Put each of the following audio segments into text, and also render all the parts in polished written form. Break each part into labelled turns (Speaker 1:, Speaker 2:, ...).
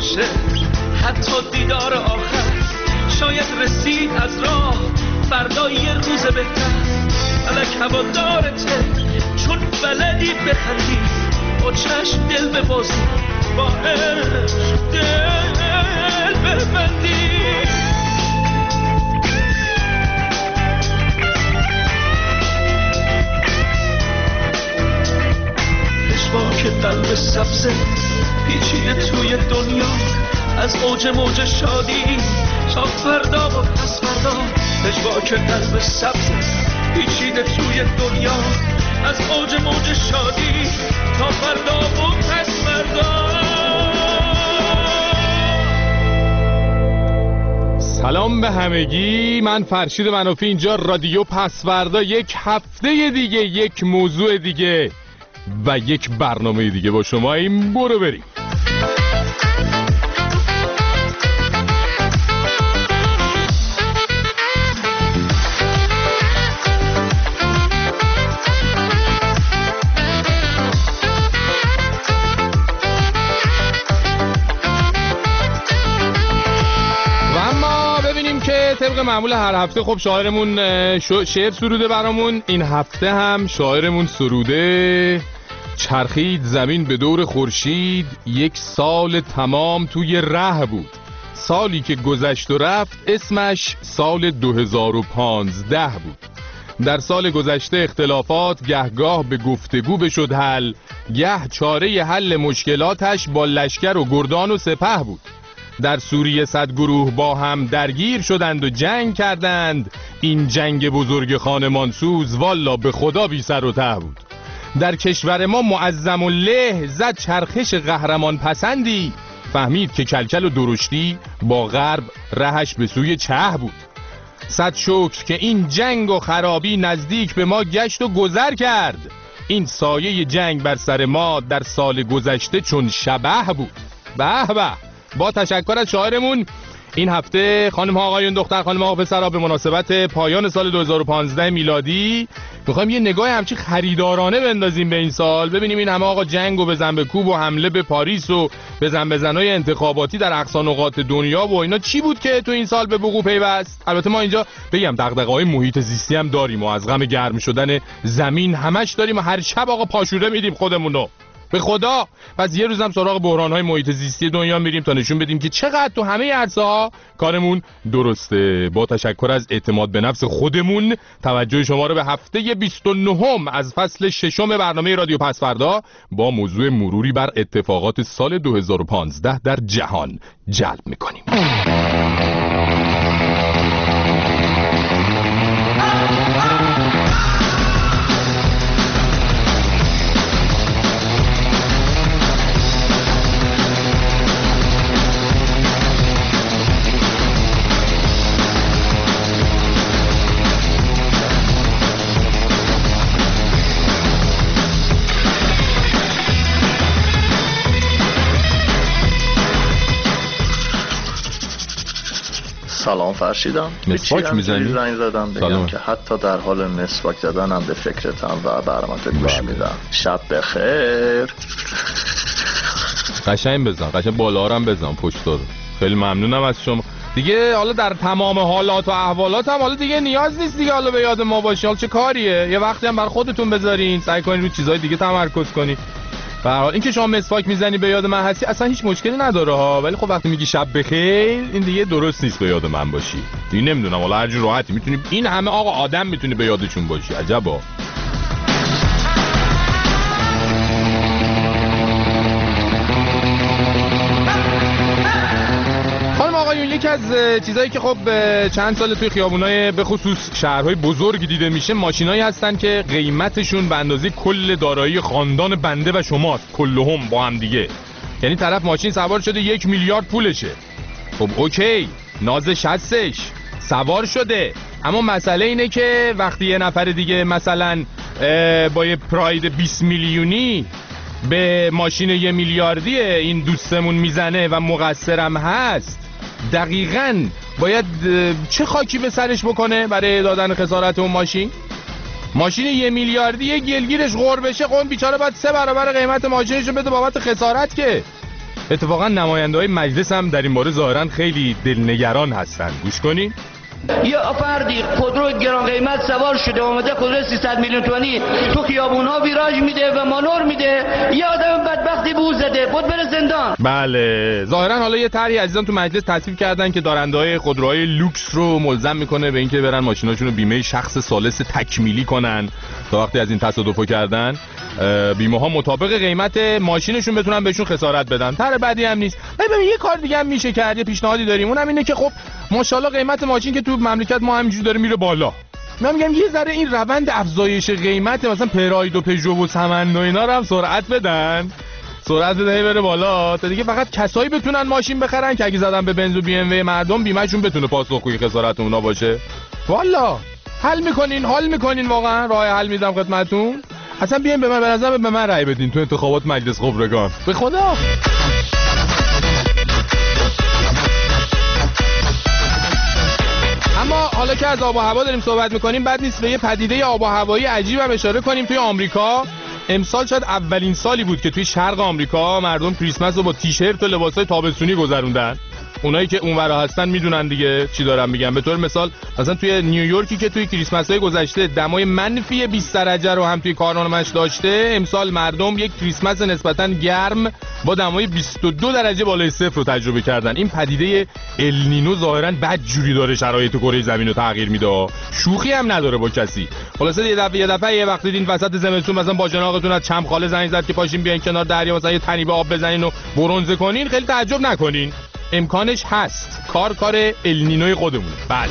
Speaker 1: باشه، حتی دیدار آخر شاید رسید از راه، فردا یه روز بهتر. فلک هوادارته چون بلدی بخندی، با چشم دل ببازی، با عشق دل ببندی. که قلب سبزه پیچیده توی دنیا، از اوج موج شادی تا فردا و پس فردا. که قلب سبزه پیچیده توی دنیا، از اوج موج شادی تا فردا و پس فردا.
Speaker 2: سلام به همگی، من فرشید منافی، اینجا رادیو پسوردا. یک هفته دیگه، یک موضوع دیگه و یک برنامه دیگه با شما. این برو بریم. طبق معمول هر هفته خب شاعرمون شعر سروده برامون. این هفته هم شاعرمون سروده چرخید زمین به دور خورشید، یک سال تمام توی ره بود. سالی که گذشت و رفت اسمش سال 2015 بود. در سال گذشته اختلافات گهگاه به گفتگو بشد حل، گه چاره حل مشکلاتش با لشکر و گردان و سپه بود. در سوریه 100 گروه با هم درگیر شدند و جنگ کردند، این جنگ بزرگ خانمانسوز والا به خدا بی سر و ته بود. در کشور ما معظم الله زد چرخش قهرمان پسندی، فهمید که کلکل و درشتی با غرب رهش به سوی چه بود. صد شکر که این جنگ و خرابی نزدیک به ما گشت و گذر کرد، این سایه جنگ بر سر ما در سال گذشته چون شبح بود. به به. با تشکر از شاعرمون این هفته خانم ها آقایون دختر خانم ها پسرها، به مناسبت پایان سال 2015 میلادی میخوایم یه نگاه همچی خریدارانه بندازیم به این سال، ببینیم این همه آقا جنگ و بزن به کوب و حمله به پاریس و بزنهای انتخاباتی در اقصا نقاط دنیا و اینا چی بود که تو این سال به وقوع پیوست. البته ما اینجا بگم دغدغه‌های محیط زیستی هم داریم و از غم گرم شدن زمین همش داریم و هر شب آقا پاشوره میدیم خودمونو به خدا. پس یه روزم سراغ بحران‌های محیط زیستی دنیا میریم تا نشون بدیم که چقدر تو همه عرصه‌ها کارمون درسته. با تشکر از اعتماد به نفس خودمون توجه شما رو به هفته 29 از فصل 6 برنامه رادیو پسوردا با موضوع مروری بر اتفاقات سال 2015 در جهان جلب می‌کنیم.
Speaker 3: سلام فرشیدم.
Speaker 2: مسواک میزنی؟
Speaker 3: زنگ زدم بگم که حتی در حال مسواک زدنم به فکرتم و برنامه‌ت گوش میدم. شب بخیر.
Speaker 2: قشنگ بزن، قشنگ بالا هم بزن پشت رو. خیلی ممنونم از شما. دیگه حالا در تمام حالات و احوالات هم حالا دیگه نیاز نیست دیگه حالا به یاد ما باشی. حالا چه کاریه؟ یه وقتی هم بر خودتون بذارین، سعی کنین روی چیزای دیگه تمرکز کنین. به هر حال اینکه شما مسواک میزنی به یاد من هستی اصلا هیچ مشکلی نداره ها، ولی خب وقتی میگی شب بخیر این دیگه درست نیست به یاد من باشی. دیگه نمیدونم حالا هر جور راحتی میتونی، این همه آقا آدم میتونی به یادشون باشی. عجبا. یکی از چیزایی که خب چند سال توی خیابونای به خصوص شهرهای بزرگ دیده میشه، ماشینایی هستن که قیمتشون به اندازه کل دارایی خاندان بنده و شماست، کلهم با هم دیگه. یعنی طرف ماشین سوار شده 1 میلیارد پولشه. خب اوکی، نازش هستش، سوار شده، اما مسئله اینه که وقتی یه نفر دیگه مثلا با یه پراید 20 میلیونی به ماشین 1 میلیاردی این دوستمون میزنه و مقصرم هست، دقیقاً باید چه خاکی به سرش بکنه برای دادن خسارت اون ماشین 1 میلیاردی یه گلگیرش غور بشه، اون بیچاره باید 3 برابر قیمت ماشینش رو بده بابت خسارت. که اتفاقا نماینده‌های مجلس هم در این باره ظاهرا خیلی دلنگران هستن. گوش کنین.
Speaker 4: یه فردی خودرو گران قیمت سوار شده اومده خودرو 300 میلیون تومانی تو خیابون‌ها ویراژ میده و مانور میده، یه آدم بدبختی به او زده بود بره زندان.
Speaker 2: بله ظاهرا حالا یه طرحی عزیزان تو مجلس تصویب کردن که دارنده‌های خودروهای لوکس رو ملزم میکنه به اینکه برن ماشیناشون رو بیمه شخص ثالث تکمیلی کنن تا وقتی از این تصادفو کردن بیمه ها مطابق قیمت ماشینشون بتونن بهشون خسارت بدن. طرح بعدی هم نیست. ببین یه کار دیگه هم میشه کرد، یه پیشنهادی داریم، اونم اینه که خب ماشاءالله قیمت ماشین که تو مملکت ما همینجوری داره میره بالا. من میگم یه ذره این روند افزایش قیمت مثلا پراید و پژو و سمن و اینا رو هم سرعت بدن بره بالا تا دیگه فقط کسایی بتونن ماشین بخرن که اگه زدن به بنز و بی ام و مردم بیمه‌شون بتونه پاسخگوی خسارت اونا باشه. والا حل میکنین واقعا راه حل میدم خدمتتون. اصلا بیاین به من رأی بدین تو انتخابات مجلس خبرگان. به خدا. اما حالا که از آب و هوا داریم صحبت میکنیم بد نیست به یه پدیده آب و هوایی عجیب هم اشاره کنیم. توی آمریکا امسال شاید اولین سالی بود که توی شرق آمریکا مردم کریسمس رو با تیشرت و لباسای تابستونی گذروندن. اونایی که اونورا هستن میدونن دیگه چی دارم میگم. به طور مثال مثلا توی نیویورکی که توی کریسمس‌های گذشته دمای منفی 20 درجه رو هم توی کارنامه‌اش داشته، امسال مردم یک کریسمس نسبتاً گرم با دمای 22 درجه بالای صفر رو تجربه کردن. این پدیده النینو ظاهراً بدجوری داره شرایط کره زمین رو تغییر میده. شوخی هم نداره با کسی. خلاصه یه دفعه یه وقتی دیدین وسط زمستون مثلا با جناقتون از چم خاله زنگ زد که پاشین بیاین کنار دریا مثلا یه تنی به آب بزنین و برنزه کنین، خیلی تعجب نکنین. امکانش هست. کار النینوی خودمونه. بله.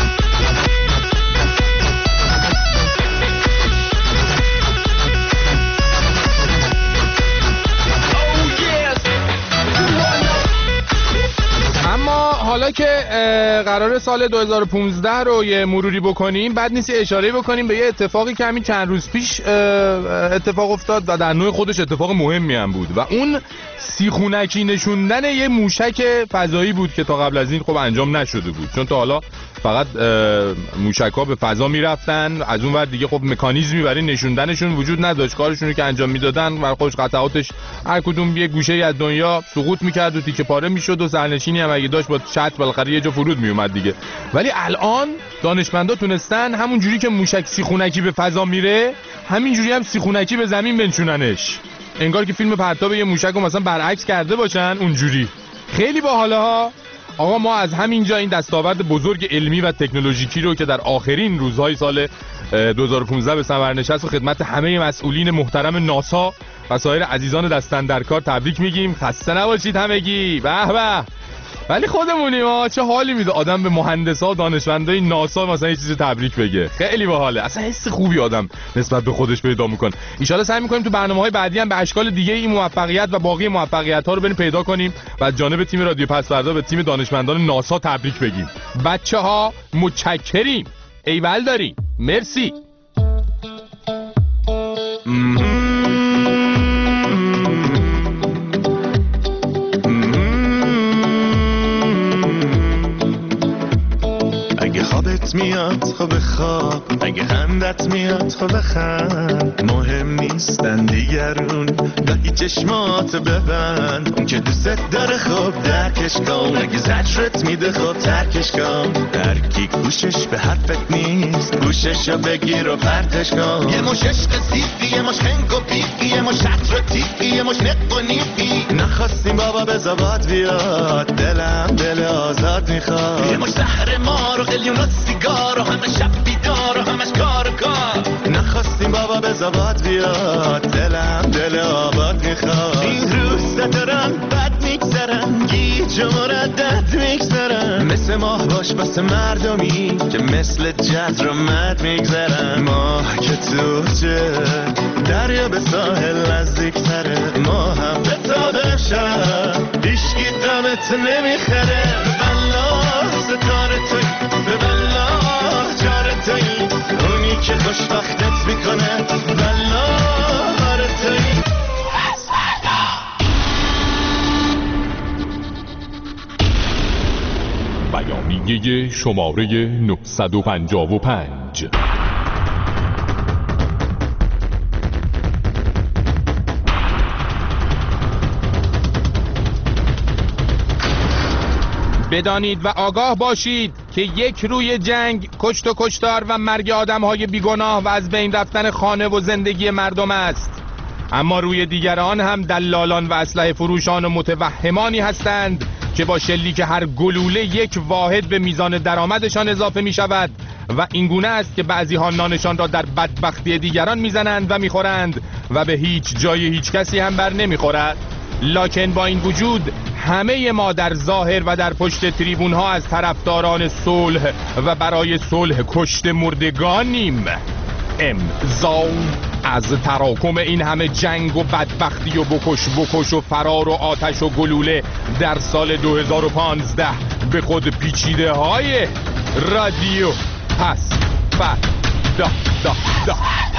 Speaker 2: اما حالا که قرار سال 2015 رو یه مروری بکنیم بد نیست اشاره بکنیم به یه اتفاقی که همین چند روز پیش اتفاق افتاد و در نوع خودش اتفاق مهمی هم بود و اون سیخونکی نشوندن یه موشک فضایی بود که تا قبل از این خب انجام نشده بود، چون تا حالا فقط موشک‌ها به فضا میرفتن، از اون ور دیگه خب مکانیزمی برای نشوندنشون وجود نداشت. کارشون رو که انجام میدادن و خودش قطعاتش هر کدوم یه گوشه از دنیا سقوط میکرد و تیکه پاره میشد و سرنشینی هم اگه داشت با شط بالاخره یه جا فرود میومد دیگه. ولی الان دانشمندا تونستن همون جوری که موشک سیخونکی به فضا میره همین جوری هم سیخونکی به زمین بنشوننش، انگار که فیلم پرتاب یه موشک رو مثلا برعکس کرده باشن اونجوری. خیلی باحاله ها. آقا ما از همینجا این دستاورد بزرگ علمی و تکنولوژیکی رو که در آخرین روزهای سال 2015 به ثمر نشست و خدمت همه مسئولین محترم ناسا و سایر عزیزان دستن در کار تبریک میگیم. خسته نباشید همگی. به به. ولی خودمونیم ها، چه حالی میده آدم به مهندسا و دانشمندای ناسا مثلا یه چیزی تبریک بگه. خیلی باحاله. اصلا حس خوبی آدم نسبت به خودش پیدا میکنه. ان شاءالله سعی میکنیم تو برنامه‌های بعدی هم به اشکال دیگه این موفقیت و باقی موفقیت‌ها رو بریم پیدا کنیم و از جانب تیم رادیو پس‌فردا به تیم دانشمندان ناسا تبریک بگیم. بچه‌ها متشکریم. ایول داریم. مرسی.
Speaker 5: میاد خب بخواب، اگه خندت میاد خب بخند، مهم نیستن دیگرون گاهی چشمات ببند، اون که دوست داره خب درکش کن، اگه زجرت میده خب ترکش کن، هر کی گوشش به حرفت نیست گوششو بگیر و پرتش کن، یه مش عشق سیفی، یه مش خنگ و بیفی، یه مش شطر و تیفی، یه مش نق و نیفی، نخواستیم بابا به زباد بیاد، دلم دل آزاد میخواد، یه مش سحر مار و قلیون و سیگار و همه شب بیدار و همش کار و کار، نخواستیم بابا به زباد بیاد، دلم دل آباد میخواد، این روز دارم بد میگذرم، گیج و مردد میگذرم، مثل ماه باش بس مردمی که مثل جد رو مد میگذرم، ماه که تو چه دریا به ساحل نزدیک تره، ما هم به تابه شب هیشگی دمت نمیخره، ببلا ستاره توی ببلا جاره توی، اونی که خوشبختت میکنه بلا هاره توی.
Speaker 2: بیانیه شماره 955. بدانید و آگاه باشید که یک روی جنگ کشت و کشتار و مرگ آدم‌های بیگناه و از بین رفتن خانه و زندگی مردم است، اما روی دیگران هم دلالان و اسلحه فروشان و متوهمانی هستند که با شلیک هر گلوله یک واحد به میزان درآمدشان اضافه می شود و اینگونه است که بعضی ها نانشان را در بدبختی دیگران میزنند و میخورند و به هیچ جای هیچ کسی هم بر نمیخورد. لکن با این وجود همه ما در ظاهر و در پشت تریبون ها از طرفداران صلح و برای صلح کشته مردگانیم. امضا از تراکم این همه جنگ و بدبختی و بکش و فرار و آتش و گلوله در سال 2015 به خود پیچیده های رادیو پس دا.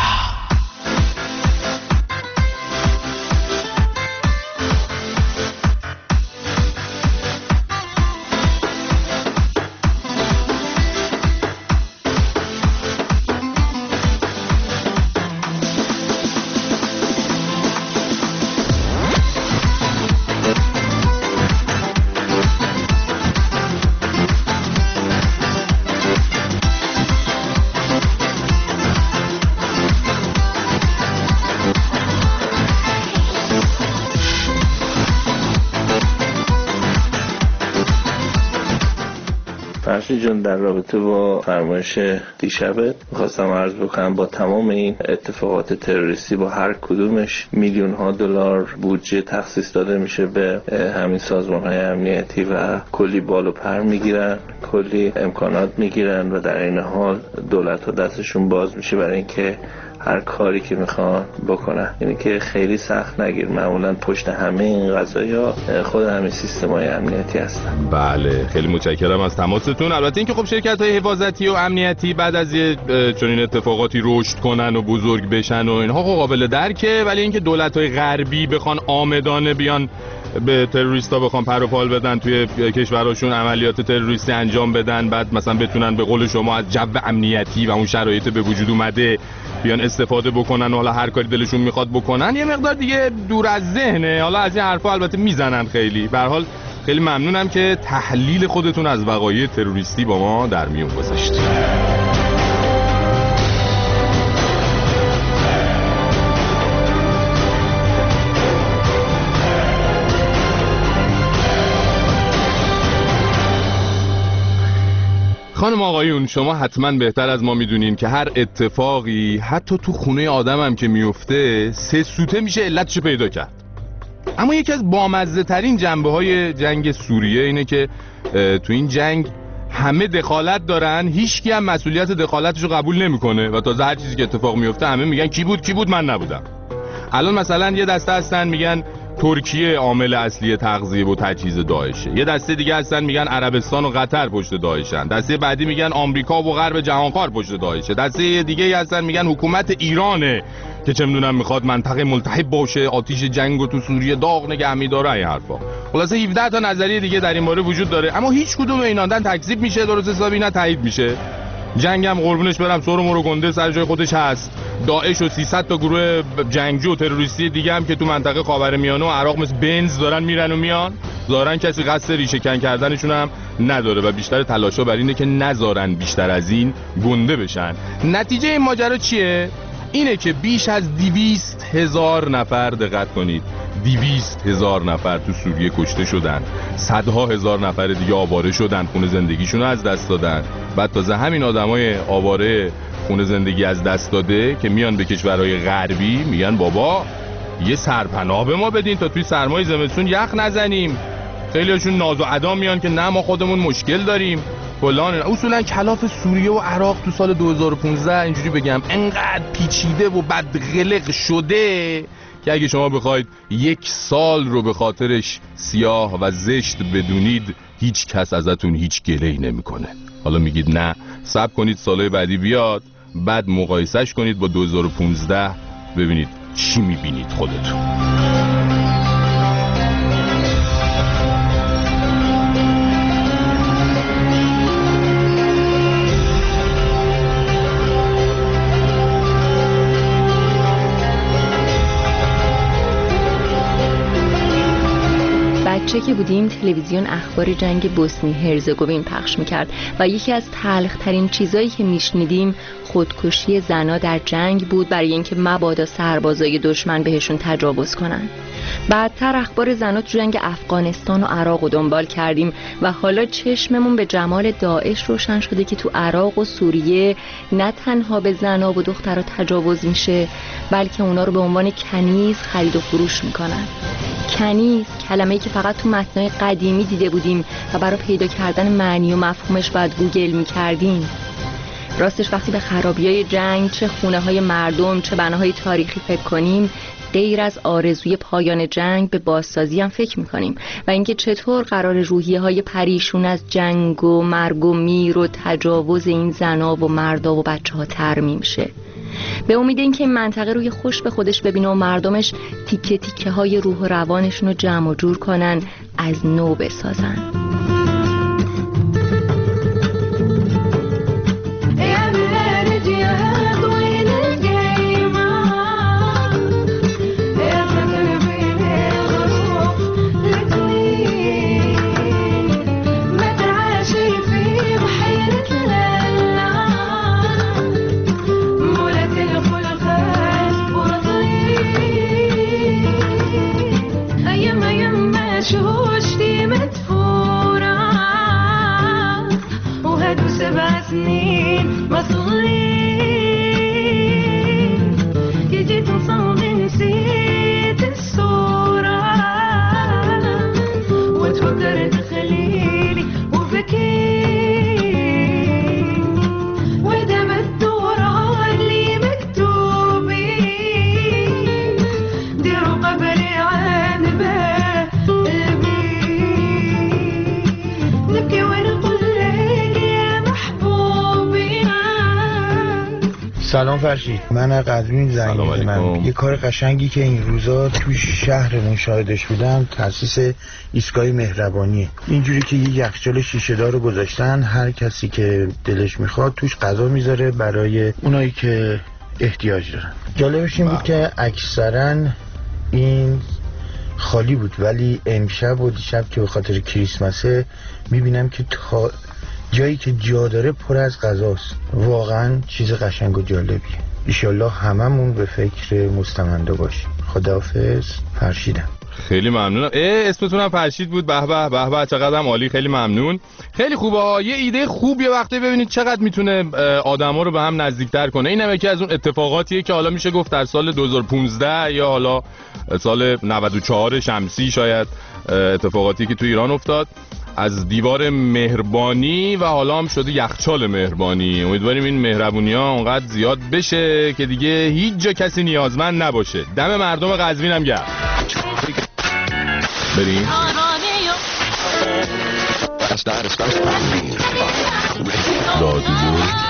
Speaker 3: فرشید جون، در رابطه با فرمایش دیشبت میخواستم عرض بکنم با تمام این اتفاقات تروریستی با هر کدومش میلیون ها دلار بودجه تخصیص داده میشه به همین سازمان های امنیتی و کلی بال و پر میگیرن، کلی امکانات میگیرن و در این حال دولت ها دستشون باز میشه برای اینکه هر کاری که میخوان بکنن. یعنی که خیلی سخت نگیر، معمولا پشت همه این قضايا خود همین سیستم‌های امنیتی هستن.
Speaker 2: بله، خیلی متشکرم از تماستون. البته اینکه خب شرکت‌های حفاظتی و امنیتی بعد از یه چنین اتفاقاتی رشد کنن و بزرگ بشن و اینها خب قابل درکه، ولی اینکه دولت‌های غربی بخوان عامدانه بیان به تروریستا بخوان پر و پال بدن توی کشورشون عملیات تروریستی انجام بدن، بعد مثلا بتونن به قول شما از جو امنیتی و اون شرایط به وجود اومده بیان استفاده بکنن و حالا هر کاری دلشون میخواد بکنن، یه مقدار دیگه دور از ذهنه. حالا از این حرفا البته میزنن خیلی. به هر حال خیلی ممنونم که تحلیل خودتون از وقایع تروریستی با ما در میون گذاشتید. خانم آقایون، شما حتما بهتر از ما میدونین که هر اتفاقی حتی تو خونه آدم هم که میفته 3 سوته میشه علتشو پیدا کرد. اما یکی از بامزه ترین جنبه های جنگ سوریه اینه که تو این جنگ همه دخالت دارن، هیچکی هم مسئولیت دخالتشو قبول نمیکنه و تازه هر چیزی که اتفاق میفته همه میگن کی بود من نبودم. الان مثلا یه دسته هستن میگن ترکیه عامل اصلی تغذیه و تجهیز داعشه، یه دسته دیگه هستن میگن عربستان و قطر پشت داعشن، دسته بعدی میگن آمریکا و غرب جهانخوار پشت داعشه، دسته دیگه هستن میگن حکومت ایرانه که چه میدونم میخواد منطقه ملتهب باشه، آتیش جنگو تو سوریه داغ نگه می‌داره. این حرفا خلاصه 17 تا نظریه دیگه در این باره وجود داره، اما هیچ کدوم اینا نه تکذیب میشه درست حسابی نه تایید میشه. جنگ هم قربونش برم سر و مرو گنده سر جای خودش هست. داعش و 300 تا گروه جنگجو و تروریستی دیگه هم که تو منطقه خاورمیانه و عراق مثل بنز دارن میرن و میان، ظاهرا کسی قصد ریشه کن کردنشون هم نداره و بیشتر تلاشا بر اینه که نذارن بیشتر از این گنده بشن. نتیجه این ماجرا چیه؟ اینه که بیش از 200,000 نفر، دقت کنید، 200,000 نفر تو سوریه کشته شدن، صدها هزار نفر دیگه آواره شدن، خونه زندگیشون رو از دست دادن. بعد تازه همین آدمای آواره خونه زندگی از دست داده که میان به کشورهای غربی میگن بابا یه سرپناه به ما بدین تا توی سرمای زمستون یخ نزنیم. خیلیشون ناز و ادا میان که نه ما خودمون مشکل داریم فلان. اصولا کلاف سوریه و عراق تو سال 2015 اینجوری بگم انقدر پیچیده و بدقلق شده که اگه شما بخواید 1 سال رو به خاطرش سیاه و زشت بدونید هیچ کس ازتون هیچ گله‌ای نمیکنه. حالا میگید نه صبر کنید سالهای بعدی بیاد، بعد مقایسهش کنید با 2015 ببینید چی میبینید خودتون.
Speaker 6: بچه که بودیم تلویزیون اخبار جنگ بوسنی هرزگوین پخش میکرد و یکی از تلخ‌ترین چیزایی که میشنیدیم خودکشی زنا در جنگ بود، برای اینکه مبادا سربازای دشمن بهشون تجاوز کنن. بعدتر اخبار زنا تو جنگ افغانستان و عراق رو دنبال کردیم و حالا چشممون به جمال داعش روشن شده که تو عراق و سوریه نه تنها به زنا و دخترها تجاوز میشه، بلکه اونا رو به عنوان کنیز خرید و فروش میکنن. کنیز کلمه‌ای که فقط تو متنای قدیمی دیده بودیم و برای پیدا کردن معنی و مفهومش باید گوگل میکردیم. راستش وقتی به خرابی‌های جنگ، چه خونه‌های مردم چه بناهای تاریخی فکر کنیم، غیر از آرزوی پایان جنگ به بازسازی هم فکر میکنیم و اینکه چطور قرار روحیه‌های پریشون از جنگ و مرگ و میر و تجاوز این زنا و مردا و بچه‌ها ترمیم شه. به امید اینکه این منطقه روی خوش به خودش ببینه و مردمش تیکه تیکه های روح و روانشون رو جمع و جور کنن، از نو بسازن.
Speaker 7: سلام فرشید، من قزوین زنگ میزنم. یه کار قشنگی که این روزا تو شهرمون شاهدش بودم تأسیس ایستگاه مهربانیه. اینجوری که یه یخچال شیشه‌دار رو گذاشتن، هر کسی که دلش میخواد توش غذا میذاره برای اونایی که احتیاج دارن. جالبش این بود که اکثرا این خالی بود، ولی امشب و دیشب که به خاطر کریسمسه میبینم که تا جایی که جا داره پر از غذاست. واقعا چیز قشنگ و جالبیه. ایشالله هممون به فکر مستمنده باشیم. خداحافظ. فرشیدم.
Speaker 2: خیلی ممنونم. اسمتون هم فرشید بود. به به به به، چقدرم عالی، خیلی ممنون. خیلی خوبه. یه ایده خوب یه وقته ببینید چقدر میتونه آدما رو به هم نزدیکتر کنه. اینم یکی از اون اتفاقاتیه که حالا میشه گفت در سال 2015 یا حالا سال 94 شمسی شاید اتفاقاتی که تو ایران افتاد، از دیوار مهربانی و حالا هم شده یخچال مهربانی. امیدواریم این مهربونی ها اونقدر زیاد بشه که دیگه هیچ جا کسی نیازمند نباشه. دم مردم قزوین هم گرم. بریم رادیو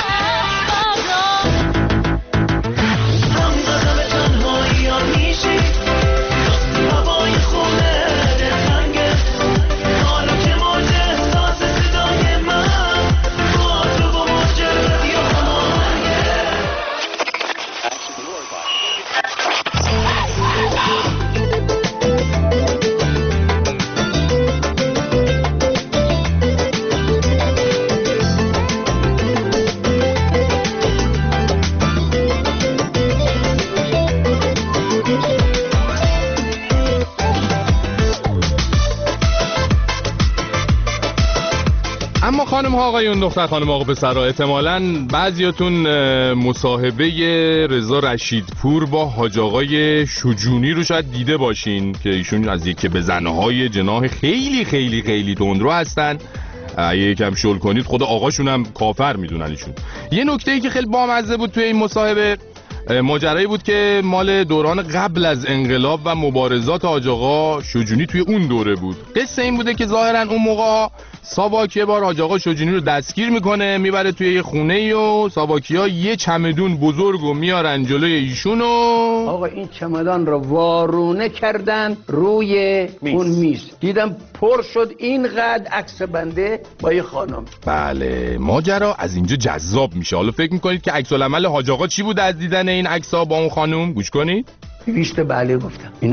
Speaker 2: خانم ها آقایون، دختر خانم آقا پسرها، احتمالاً بعضیاتون مصاحبه رضا رشیدپور با حاج آقای شجونی رو شاید دیده باشین که ایشون از یکی به زنهای جناح خیلی خیلی خیلی تندرو هستن. یکم شل کنید خود آقاشون هم کافر میدونن ایشون. یه نکته‌ای که خیلی بامزه بود توی این مصاحبه، ماجرایی بود که مال دوران قبل از انقلاب و مبارزات حاج آقا شجونی توی اون دوره بود. قصه این بوده که ظاهرا اون موقع ساواک یه بار حاج آقا شجونی رو دستگیر میکنه، میبره توی یه خونه و ساواکی‌ها یه چمدون بزرگو میارن جلوی ایشون و
Speaker 4: آقا این چمدان رو وارونه کردن روی اون میز. دیدم پر شد اینقدر عکس بنده با یه خانم.
Speaker 2: بله، ماجرا از اینجا جذاب میشه. حالا فکر میکنید که عکس العمل حاج آقا چی بود از دیدن این عکس‌ها با اون خانم؟ گوش کنید.
Speaker 4: بیشتر بله گفتم.